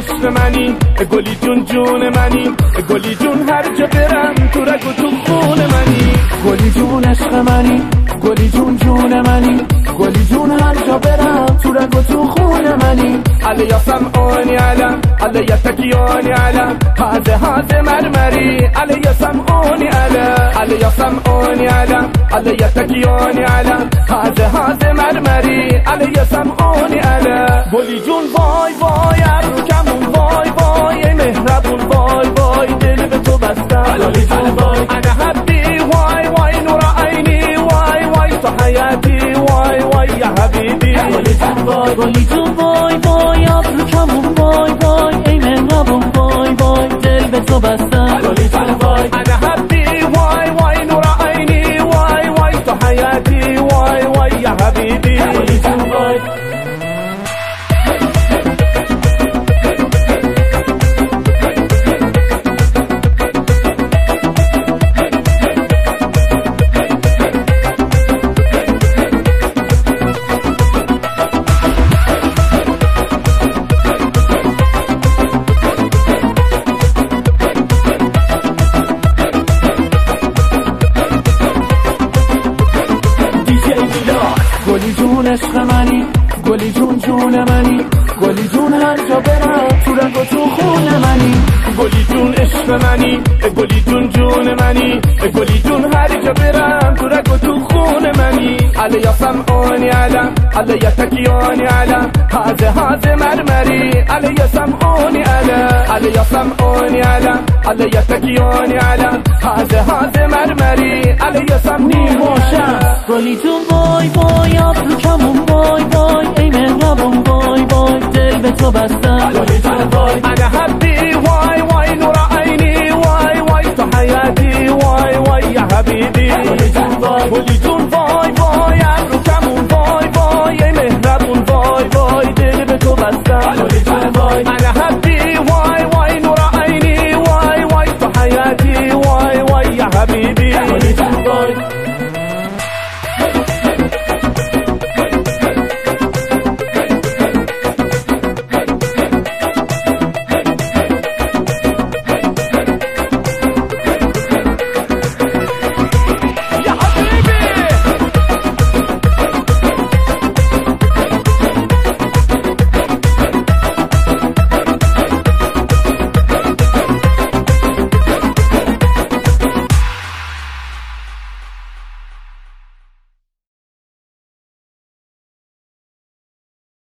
عشق منی گلی جون جون منی گلی جون هر جا برم تو رگ و تو خون منی گلی جون عشق منی گلی جون جون منی گلی جون هر جا برم تو رگ و تو خون منی علي سمعوني علي تكيوني على هذا مرمري علي سمعوني علي سمعوني علي تكيوني على هذا مرمري علي سمعوني گلی جون وای وای ابروکمون وای وای مهربون وای وای دل به تو بستم انا حبی وای وای نور عینی وای وای تو حیاتی وای وای یا حبیبی گلی جون وای وای ابروکمون وای وای ای مهربون وای وای دل به تو بستم انا حبی وای وای نور عینی وای وای تو حیاتی وای وای یا حبیبی گلی جون عشق منی گلی جون جون منی گلی جون هر جا برم تو رگ و تو خون منی گلی جون عشق منی گلی جون جون منی گلی جون هر جا برم تو رگ و تو خون منی علي سمعوني علي تكيوني على هذا مرمري علي سمعوني علي سمعوني علي تكيوني على هذا مرمري علي سمعوني گلی جون وای وای ابروکمون وای وای ای مهربون وای وای دل به تو بستم انا حبی وای وای نور عینی وای وای تو حیاتی وای وای یا حبیبی گلی جون وای وای ابروکمون وای وای ای مهربون وای وای دل به تو بستم انا حبی وای وای نور عینی وای وای تو حیاتی وای وای یا حبیبی